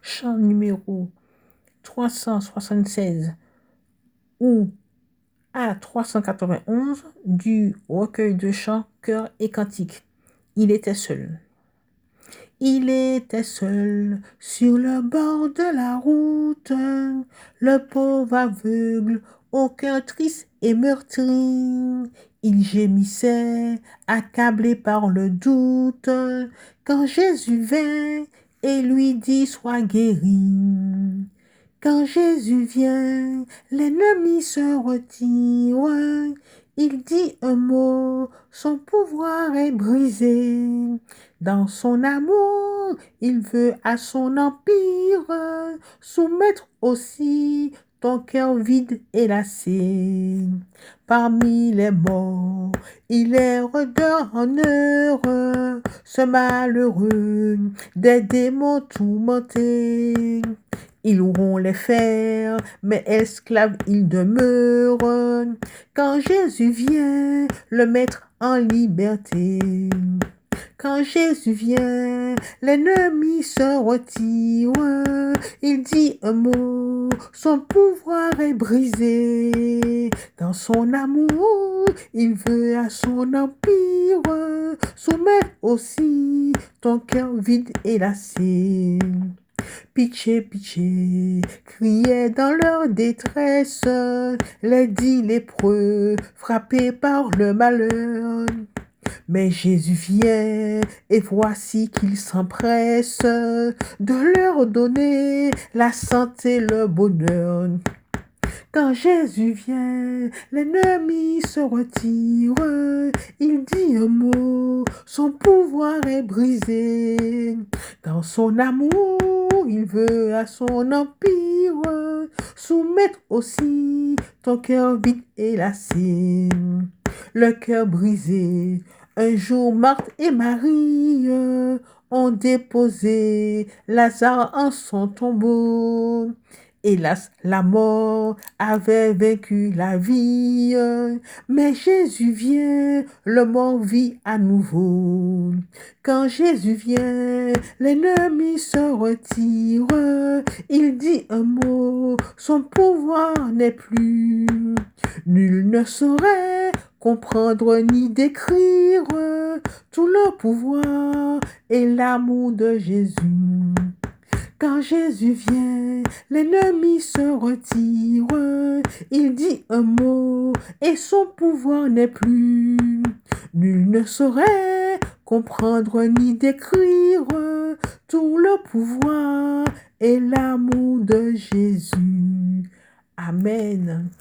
chant numéro 376 ou A391 du recueil de chants, chœurs et cantiques. Il était seul. Il était seul sur le bord de la route, le pauvre aveugle, au cœur triste et meurtri. Il gémissait, accablé par le doute, quand Jésus vint et lui dit: sois guéri. Quand Jésus vient, l'ennemi se retire. Il dit un mot, son pouvoir est brisé. Dans son amour, il veut à son empire soumettre aussi ton cœur vide et lassé. Parmi les morts, il est d'heure en heure, ce malheureux, des démons tourmentés. Ils auront les fers, mais esclaves ils demeurent. Quand Jésus vient, le mettre en liberté. Quand Jésus vient, l'ennemi se retire. Il dit un mot, son pouvoir est brisé. Dans son amour, il veut à son empire soumettre aussi ton cœur vide et lassé. Pitié, pitié, criaient dans leur détresse les 10 lépreux frappés par le malheur. Mais Jésus vient et voici qu'il s'empresse de leur donner la santé, le bonheur. Quand Jésus vient, l'ennemi se retire. Il dit un mot, son pouvoir est brisé. Dans son amour, il veut à son empire soumettre aussi ton cœur vide et lassé. Le cœur brisé, un jour Marthe et Marie ont déposé Lazare en son tombeau. Hélas, la mort avait vaincu la vie, mais Jésus vient, le mort vit à nouveau. Quand Jésus vient, l'ennemi se retire, il dit un mot, son pouvoir n'est plus. Nul ne saurait comprendre ni décrire tout le pouvoir et l'amour de Jésus. Quand Jésus vient, l'ennemi se retire. Il dit un mot et son pouvoir n'est plus. Nul ne saurait comprendre ni décrire tout le pouvoir et l'amour de Jésus. Amen.